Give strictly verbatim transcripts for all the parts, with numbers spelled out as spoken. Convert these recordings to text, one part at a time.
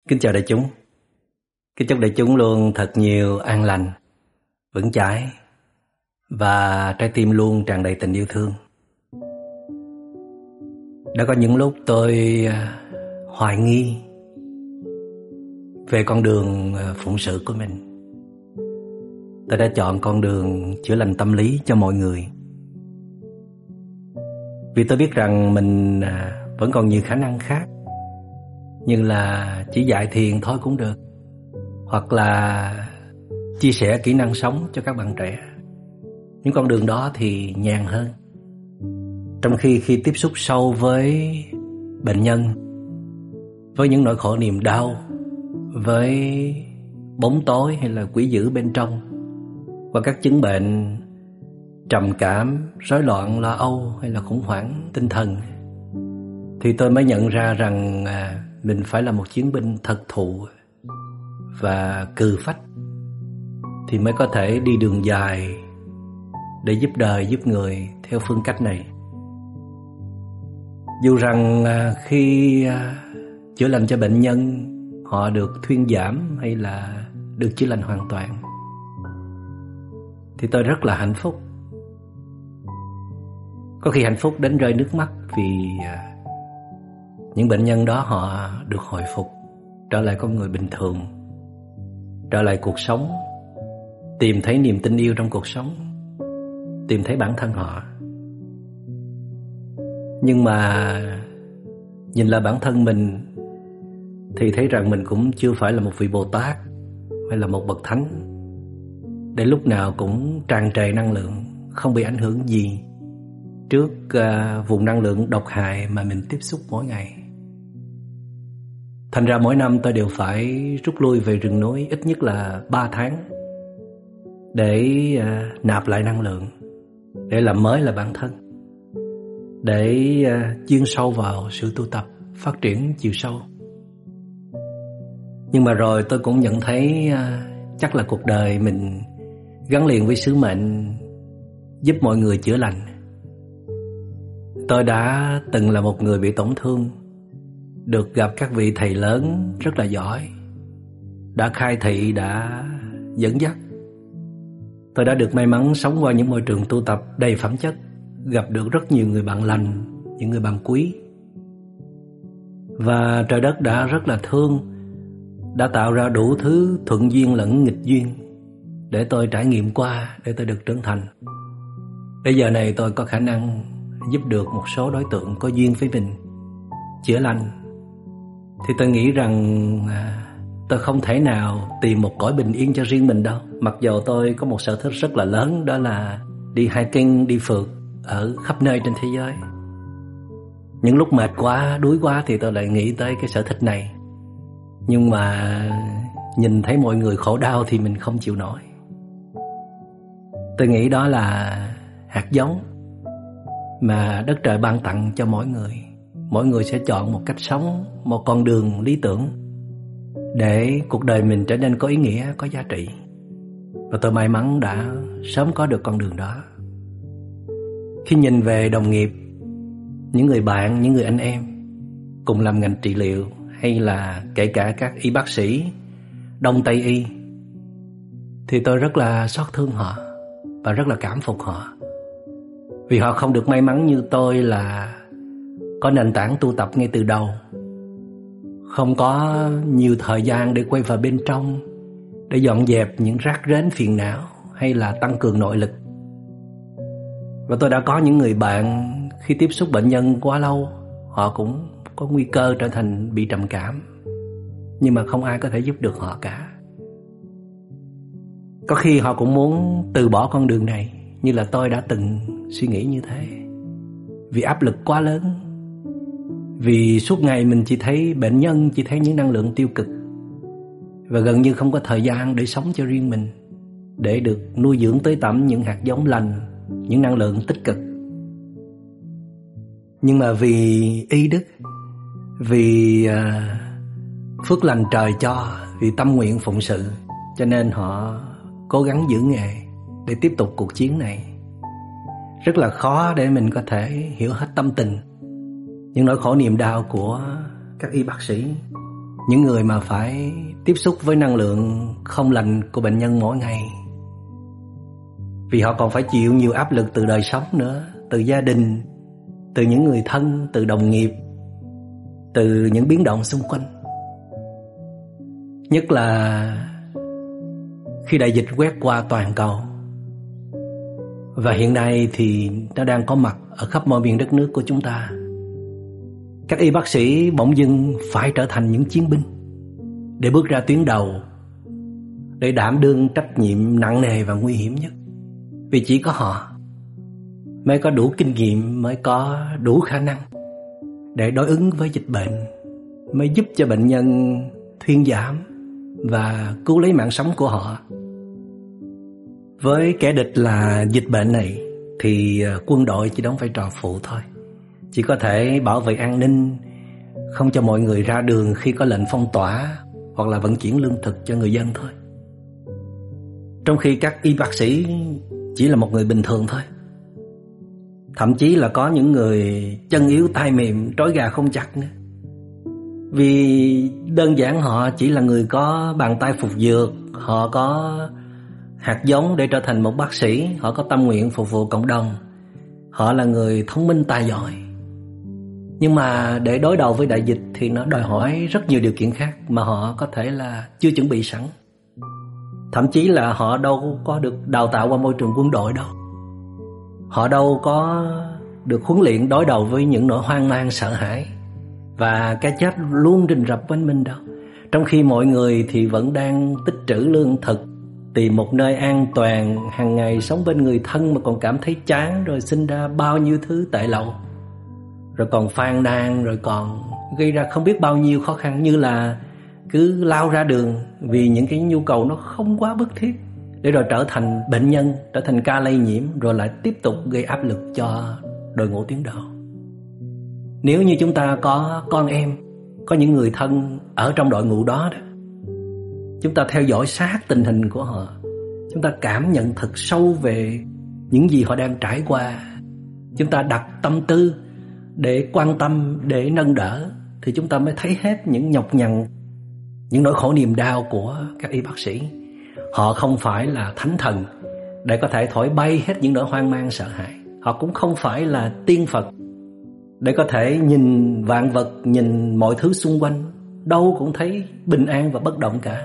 Kính chào đại chúng. Kính chúc đại chúng luôn thật nhiều an lành, vững chãi và trái tim luôn tràn đầy tình yêu thương. Đã có những lúc tôi hoài nghi về con đường phụng sự của mình. Tôi đã chọn con đường chữa lành tâm lý cho mọi người, vì tôi biết rằng mình vẫn còn nhiều khả năng khác, như là chỉ dạy thiền thôi cũng được, hoặc là chia sẻ kỹ năng sống cho các bạn trẻ. Những con đường đó thì nhàn hơn. Trong khi khi tiếp xúc sâu với bệnh nhân, với những nỗi khổ niềm đau, với bóng tối hay là quỷ dữ bên trong, và các chứng bệnh trầm cảm, rối loạn lo âu hay là khủng hoảng tinh thần, thì tôi mới nhận ra rằng à, mình phải là một chiến binh thật thụ và cừ phách thì mới có thể đi đường dài để giúp đời, giúp người theo phương cách này. Dù rằng à, khi à, chữa lành cho bệnh nhân, họ được thuyên giảm hay là được chữa lành hoàn toàn, thì tôi rất là hạnh phúc. Có khi hạnh phúc đến rơi nước mắt vì à, những bệnh nhân đó họ được hồi phục, trở lại con người bình thường, trở lại cuộc sống, tìm thấy niềm tin yêu trong cuộc sống, tìm thấy bản thân họ. Nhưng mà nhìn lại bản thân mình thì thấy rằng mình cũng chưa phải là một vị Bồ Tát hay là một bậc thánh để lúc nào cũng tràn trề năng lượng, không bị ảnh hưởng gì trước uh, vùng năng lượng độc hại mà mình tiếp xúc mỗi ngày. Thành ra mỗi năm tôi đều phải rút lui về rừng núi ít nhất là ba tháng để uh, nạp lại năng lượng, để làm mới là bản thân, để uh, chuyên sâu vào sự tu tập, phát triển chiều sâu. Nhưng mà rồi tôi cũng nhận thấy uh, chắc là cuộc đời mình gắn liền với sứ mệnh giúp mọi người chữa lành. Tôi đã từng là một người bị tổn thương, được gặp các vị thầy lớn rất là giỏi, đã khai thị, đã dẫn dắt. Tôi đã được may mắn sống qua những môi trường tu tập đầy phẩm chất, gặp được rất nhiều người bạn lành, những người bạn quý. Và trời đất đã rất là thương, đã tạo ra đủ thứ thuận duyên lẫn nghịch duyên để tôi trải nghiệm qua, để tôi được trưởng thành. Bây giờ này tôi có khả năng giúp được một số đối tượng có duyên với mình chữa lành. Thì tôi nghĩ rằng à, tôi không thể nào tìm một cõi bình yên cho riêng mình đâu. Mặc dù tôi có một sở thích rất là lớn, đó là đi hiking, đi phượt ở khắp nơi trên thế giới. Những lúc mệt quá, đuối quá thì tôi lại nghĩ tới cái sở thích này. Nhưng mà nhìn thấy mọi người khổ đau thì mình không chịu nổi. Tôi nghĩ đó là hạt giống mà đất trời ban tặng cho mỗi người. Mỗi người sẽ chọn một cách sống, một con đường lý tưởng để cuộc đời mình trở nên có ý nghĩa, có giá trị. Và tôi may mắn đã sớm có được con đường đó. Khi nhìn về đồng nghiệp, những người bạn, những người anh em cùng làm ngành trị liệu, hay là kể cả các y bác sĩ Đông Tây y, thì tôi rất là xót thương họ và rất là cảm phục họ. Vì họ không được may mắn như tôi là có nền tảng tu tập ngay từ đầu, không có nhiều thời gian để quay vào bên trong, để dọn dẹp những rác rến phiền não hay là tăng cường nội lực. Và tôi đã có những người bạn khi tiếp xúc bệnh nhân quá lâu, họ cũng có nguy cơ trở thành bị trầm cảm, nhưng mà không ai có thể giúp được họ cả. Có khi họ cũng muốn từ bỏ con đường này, như là tôi đã từng suy nghĩ như thế, vì áp lực quá lớn, vì suốt ngày mình chỉ thấy bệnh nhân, chỉ thấy những năng lượng tiêu cực, và gần như không có thời gian để sống cho riêng mình, để được nuôi dưỡng tới tẩm những hạt giống lành, những năng lượng tích cực. Nhưng mà vì y đức, vì uh, phước lành trời cho, vì tâm nguyện phụng sự, cho nên họ cố gắng giữ nghề để tiếp tục cuộc chiến này. Rất là khó để mình có thể hiểu hết tâm tình, những nỗi khổ niềm đau của các y bác sĩ, những người mà phải tiếp xúc với năng lượng không lành của bệnh nhân mỗi ngày. Vì họ còn phải chịu nhiều áp lực từ đời sống nữa, từ gia đình, từ những người thân, từ đồng nghiệp, từ những biến động xung quanh. Nhất là khi đại dịch quét qua toàn cầu. Và hiện nay thì nó đang có mặt ở khắp mọi miền đất nước của chúng ta. Các y bác sĩ bỗng dưng phải trở thành những chiến binh để bước ra tuyến đầu, để đảm đương trách nhiệm nặng nề và nguy hiểm nhất. Vì chỉ có họ mới có đủ kinh nghiệm, mới có đủ khả năng để đối ứng với dịch bệnh, mới giúp cho bệnh nhân thuyên giảm và cứu lấy mạng sống của họ. Với kẻ địch là dịch bệnh này thì quân đội chỉ đóng vai trò phụ thôi, chỉ có thể bảo vệ an ninh, không cho mọi người ra đường khi có lệnh phong tỏa hoặc là vận chuyển lương thực cho người dân thôi. Trong khi các y bác sĩ chỉ là một người bình thường thôi. Thậm chí là có những người chân yếu tay mềm, trói gà không chặt nữa. Vì đơn giản họ chỉ là người có bàn tay phục dược, họ có hạt giống để trở thành một bác sĩ, họ có tâm nguyện phục vụ cộng đồng, họ là người thông minh tài giỏi. Nhưng mà để đối đầu với đại dịch thì nó đòi hỏi rất nhiều điều kiện khác mà họ có thể là chưa chuẩn bị sẵn. Thậm chí là họ đâu có được đào tạo qua môi trường quân đội đâu. Họ đâu có được huấn luyện đối đầu với những nỗi hoang mang sợ hãi và cái chết luôn rình rập quanh mình đâu. Trong khi mọi người thì vẫn đang tích trữ lương thực, tìm một nơi an toàn, hàng ngày sống bên người thân mà còn cảm thấy chán, rồi sinh ra bao nhiêu thứ tệ lậu, rồi còn phàn nàn, rồi còn gây ra không biết bao nhiêu khó khăn, như là cứ lao ra đường vì những cái nhu cầu nó không quá bức thiết, để rồi trở thành bệnh nhân, trở thành ca lây nhiễm, rồi lại tiếp tục gây áp lực cho đội ngũ tuyến đầu. Nếu như chúng ta có con em, có những người thân ở trong đội ngũ đó, đó, chúng ta theo dõi sát tình hình của họ, chúng ta cảm nhận thật sâu về những gì họ đang trải qua, chúng ta đặt tâm tư để quan tâm, để nâng đỡ, thì chúng ta mới thấy hết những nhọc nhằn, những nỗi khổ niềm đau của các y bác sĩ. Họ không phải là thánh thần để có thể thổi bay hết những nỗi hoang mang sợ hãi. Họ cũng không phải là tiên Phật để có thể nhìn vạn vật, nhìn mọi thứ xung quanh, đâu cũng thấy bình an và bất động cả.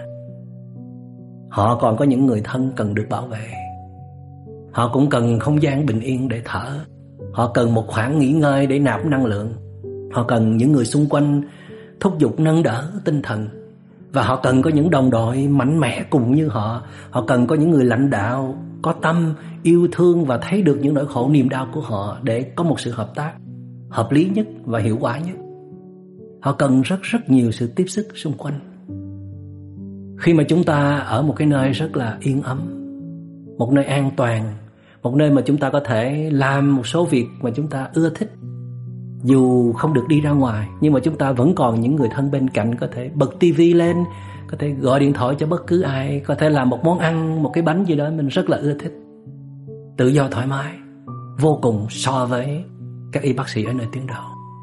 Họ còn có những người thân cần được bảo vệ. Họ cũng cần không gian bình yên để thở. Họ cần một khoảng nghỉ ngơi để nạp năng lượng. Họ cần những người xung quanh thúc giục nâng đỡ tinh thần. Và họ cần có những đồng đội mạnh mẽ cùng như họ. Họ cần có những người lãnh đạo có tâm, yêu thương và thấy được những nỗi khổ niềm đau của họ để có một sự hợp tác hợp lý nhất và hiệu quả nhất. Họ cần rất rất nhiều sự tiếp sức xung quanh. Khi mà chúng ta ở một cái nơi rất là yên ấm, một nơi an toàn, một nơi mà chúng ta có thể làm một số việc mà chúng ta ưa thích, dù không được đi ra ngoài, nhưng mà chúng ta vẫn còn những người thân bên cạnh, có thể bật tivi lên, có thể gọi điện thoại cho bất cứ ai, có thể làm một món ăn, một cái bánh gì đó mình rất là ưa thích. Tự do thoải mái vô cùng so với các y bác sĩ ở nơi tuyến đầu.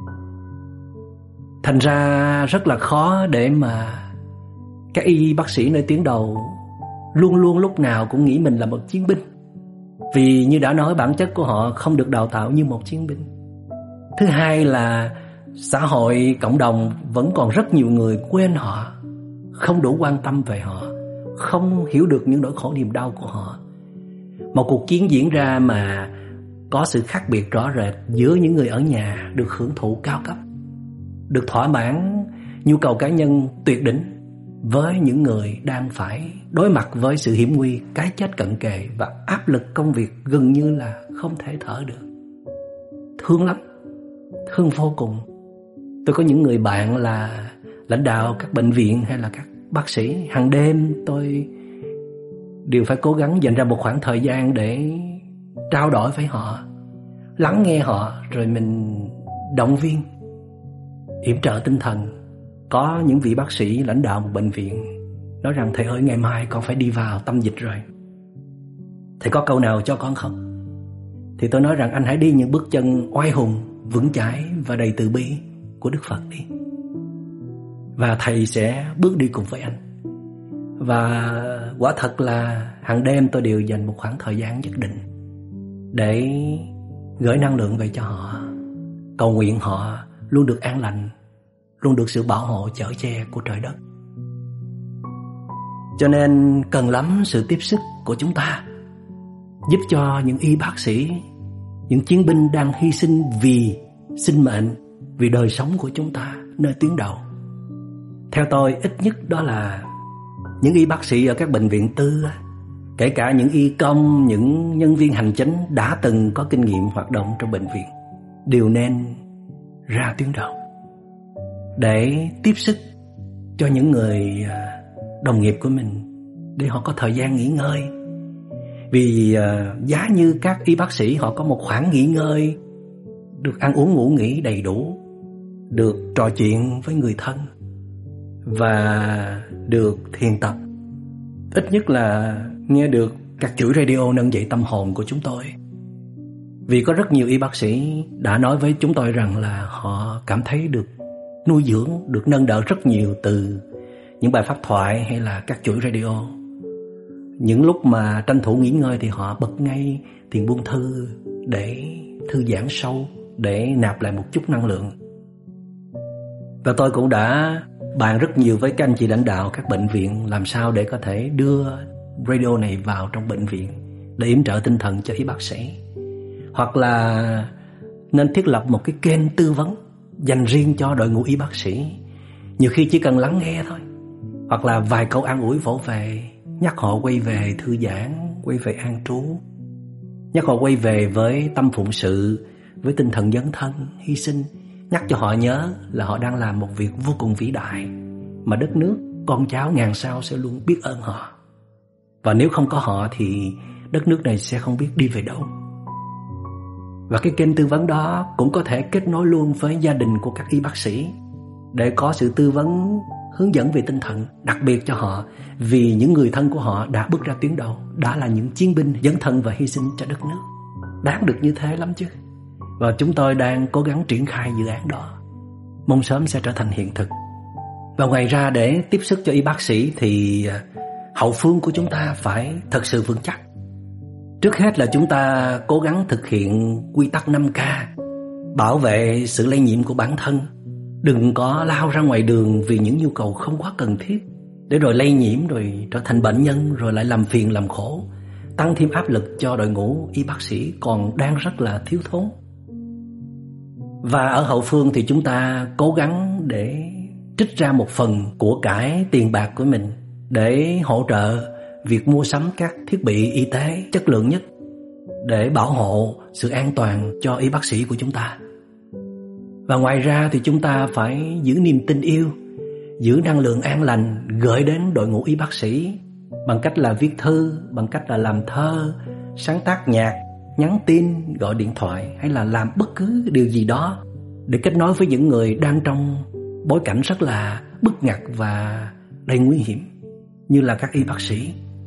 Thành ra rất là khó để mà các y bác sĩ nơi tuyến đầu luôn luôn lúc nào cũng nghĩ mình là một chiến binh. Vì như đã nói, bản chất của họ không được đào tạo như một chiến binh. Thứ hai là xã hội, cộng đồng vẫn còn rất nhiều người quên họ, không đủ quan tâm về họ, không hiểu được những nỗi khổ niềm đau của họ. Một cuộc chiến diễn ra mà có sự khác biệt rõ rệt giữa những người ở nhà được hưởng thụ cao cấp, được thỏa mãn nhu cầu cá nhân tuyệt đỉnh, với những người đang phải đối mặt với sự hiểm nguy, cái chết cận kề và áp lực công việc gần như là không thể thở được. Thương lắm, thương vô cùng. Tôi có những người bạn là lãnh đạo các bệnh viện hay là các bác sĩ, hàng đêm tôi đều phải cố gắng dành ra một khoảng thời gian để trao đổi với họ, lắng nghe họ, rồi mình động viên, yểm trợ tinh thần. Có những vị bác sĩ lãnh đạo một bệnh viện nói rằng: thầy ơi, ngày mai con phải đi vào tâm dịch rồi, thầy có câu nào cho con không? Thì tôi nói rằng: anh hãy đi những bước chân oai hùng, vững chãi và đầy từ bi của Đức Phật đi. và thầy sẽ bước đi cùng với anh. Và quả thật là hàng đêm tôi đều dành một khoảng thời gian nhất định để gửi năng lượng về cho họ, cầu nguyện họ luôn được an lành, luôn được sự bảo hộ chở che của trời đất. Cho nên cần lắm sự tiếp sức của chúng ta, giúp cho những y bác sĩ, những chiến binh đang hy sinh vì sinh mệnh, vì đời sống của chúng ta nơi tuyến đầu. Theo tôi, ít nhất đó là những y bác sĩ ở các bệnh viện tư, kể cả những y công, những nhân viên hành chính đã từng có kinh nghiệm hoạt động trong bệnh viện, đều nên ra tuyến đầu để tiếp sức cho những người đồng nghiệp của mình, để họ có thời gian nghỉ ngơi. Vì uh, giá như các y bác sĩ họ có một khoảng nghỉ ngơi, được ăn uống ngủ nghỉ đầy đủ, được trò chuyện với người thân và được thiền tập, ít nhất là nghe được các chuỗi radio nâng dậy tâm hồn của chúng tôi. Vì có rất nhiều y bác sĩ đã nói với chúng tôi rằng là họ cảm thấy được nuôi dưỡng, được nâng đỡ rất nhiều từ những bài pháp thoại hay là các chuỗi radio. Những lúc mà tranh thủ nghỉ ngơi thì họ bật ngay thiền buông thư để thư giãn sâu, để nạp lại một chút năng lượng. Và tôi cũng đã bàn rất nhiều với các anh chị lãnh đạo các bệnh viện làm sao để có thể đưa radio này vào trong bệnh viện để yểm trợ tinh thần cho y bác sĩ. Hoặc là nên thiết lập một cái kênh tư vấn dành riêng cho đội ngũ y bác sĩ. Nhiều khi chỉ cần lắng nghe thôi, hoặc là vài câu an ủi vỗ về, nhắc họ quay về thư giãn, quay về an trú, nhắc họ quay về với tâm phụng sự, với tinh thần dấn thân, hy sinh, nhắc cho họ nhớ là họ đang làm một việc vô cùng vĩ đại mà đất nước, con cháu ngàn sao sẽ luôn biết ơn họ. Và nếu không có họ thì đất nước này sẽ không biết đi về đâu. Và cái kênh tư vấn đó cũng có thể kết nối luôn với gia đình của các y bác sĩ để có sự tư vấn, hướng dẫn về tinh thần đặc biệt cho họ, vì những người thân của họ đã bước ra tuyến đầu, đã là những chiến binh dấn thân và hy sinh cho đất nước. Đáng được như thế lắm chứ. Và chúng tôi đang cố gắng triển khai dự án đó, mong sớm sẽ trở thành hiện thực. Và ngoài ra, để tiếp sức cho y bác sĩ thì hậu phương của chúng ta phải thật sự vững chắc. Trước hết là chúng ta cố gắng thực hiện quy tắc năm K, bảo vệ sự lây nhiễm của bản thân. Đừng có lao ra ngoài đường vì những nhu cầu không quá cần thiết, để rồi lây nhiễm, rồi trở thành bệnh nhân, rồi lại làm phiền làm khổ, tăng thêm áp lực cho đội ngũ y bác sĩ còn đang rất là thiếu thốn. Và ở hậu phương thì chúng ta cố gắng để trích ra một phần của cải tiền bạc của mình để hỗ trợ việc mua sắm các thiết bị y tế chất lượng nhất, để bảo hộ sự an toàn cho y bác sĩ của chúng ta. Và ngoài ra thì chúng ta phải giữ niềm tin yêu, giữ năng lượng an lành gửi đến đội ngũ y bác sĩ bằng cách là viết thư, bằng cách là làm thơ, sáng tác nhạc, nhắn tin, gọi điện thoại, hay là làm bất cứ điều gì đó để kết nối với những người đang trong bối cảnh rất là bức ngặt và đầy nguy hiểm như là các y bác sĩ.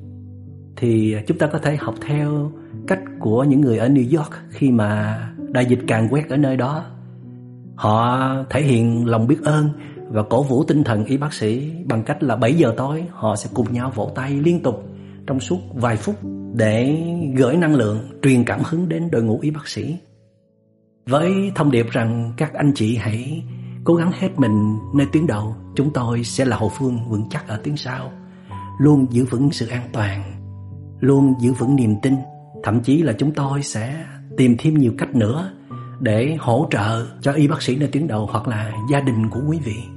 Thì chúng ta có thể học theo cách của những người ở New York khi mà đại dịch càn quét ở nơi đó. Họ thể hiện lòng biết ơn và cổ vũ tinh thần y bác sĩ bằng cách là bảy giờ tối họ sẽ cùng nhau vỗ tay liên tục trong suốt vài phút để gửi năng lượng, truyền cảm hứng đến đội ngũ y bác sĩ, với thông điệp rằng các anh chị hãy cố gắng hết mình nơi tuyến đầu, chúng tôi sẽ là hậu phương vững chắc ở tuyến sau, luôn giữ vững sự an toàn, luôn giữ vững niềm tin. Thậm chí là chúng tôi sẽ tìm thêm nhiều cách nữa để hỗ trợ cho y bác sĩ nơi tuyến đầu hoặc là gia đình của quý vị.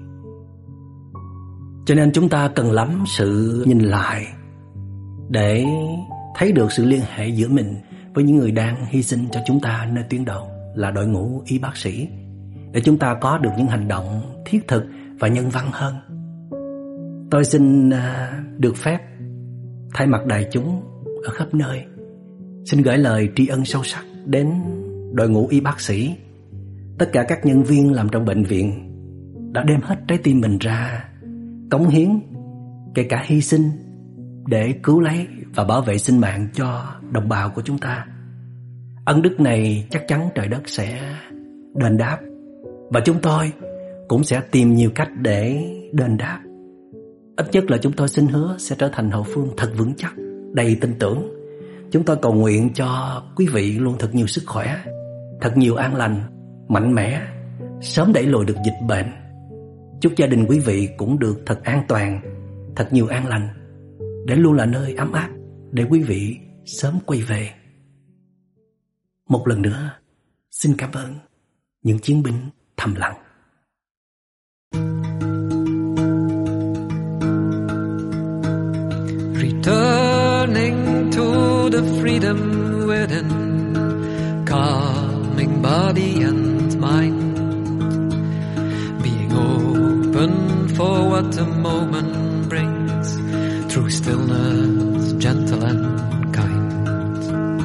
Cho nên chúng ta cần lắm sự nhìn lại để thấy được sự liên hệ giữa mình với những người đang hy sinh cho chúng ta nơi tuyến đầu là đội ngũ y bác sĩ, để chúng ta có được những hành động thiết thực và nhân văn hơn. Tôi xin được phép thay mặt đại chúng ở khắp nơi xin gửi lời tri ân sâu sắc đến đội ngũ y bác sĩ, tất cả các nhân viên làm trong bệnh viện đã đem hết trái tim mình ra, cống hiến, kể cả hy sinh để cứu lấy và bảo vệ sinh mạng cho đồng bào của chúng ta. Ân đức này chắc chắn trời đất sẽ đền đáp, và chúng tôi cũng sẽ tìm nhiều cách để đền đáp. Ít nhất là chúng tôi xin hứa sẽ trở thành hậu phương thật vững chắc, đầy tin tưởng. Chúng tôi cầu nguyện cho quý vị luôn thật nhiều sức khỏe, thật nhiều an lành, mạnh mẽ, sớm đẩy lùi được dịch bệnh. Chúc gia đình quý vị cũng được thật an toàn, thật nhiều an lành, để luôn là nơi ấm áp, để quý vị sớm quay về. Một lần nữa, xin cảm ơn những chiến binh thầm lặng. Returning to the freedom within, calming body and mind, being open for what the moment brings, through stillness, gentle and kind,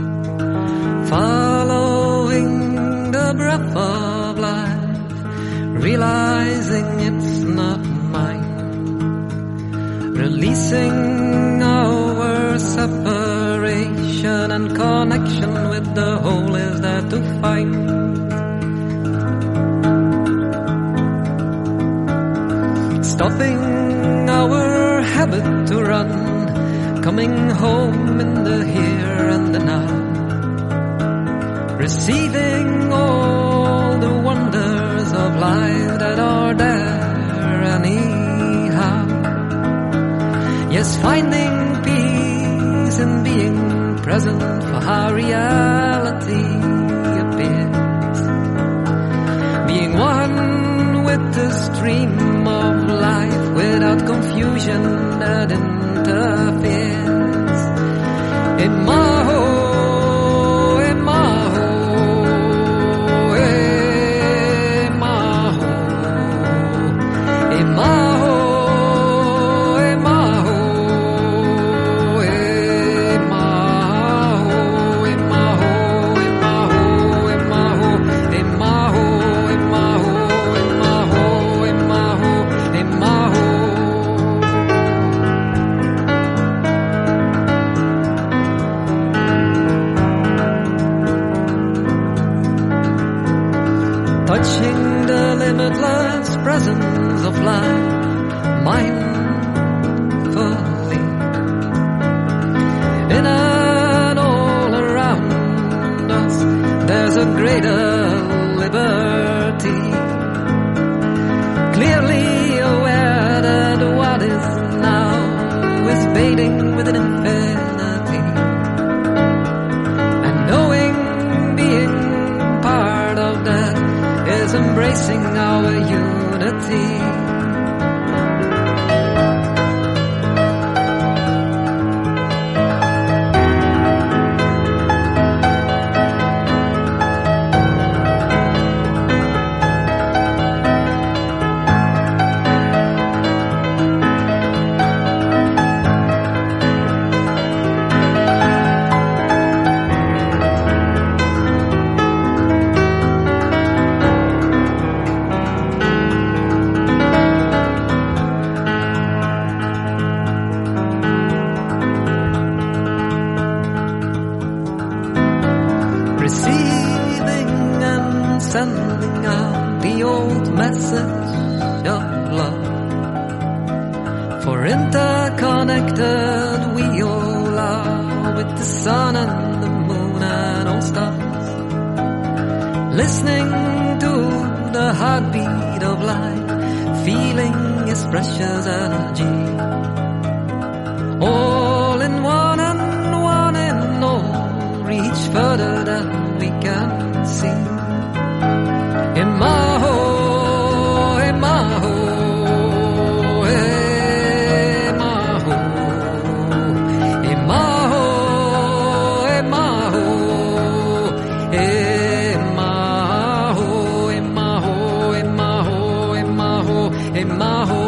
following the breath of life, realizing it's not mine, releasing our separation and connection with the whole is there to find. Stopping our habit to run, coming home in the here and the now, receiving all the wonders of life that are there anyhow. Yes, finding peace in being present for how reality appears, being one with the stream of life without confusion that interferes. Imaho, Imaho, Imaho, Imaho. Touching the limitless presence of life, mindfully, in and all around us, there's a greater liberty. Clearly aware that what is now is bathing with an infinity, and knowing being part of that is embracing our unity. Receiving and sending out the old message of love. For interconnected we all are, with the sun and the moon and all stars, listening to the heartbeat of life, feeling its precious energy. All in one and one in all, reach further than we can see. Imaho, Imaho, Imaho, Imaho, Imaho, Imaho, Imaho, Imaho, Imaho, Imaho.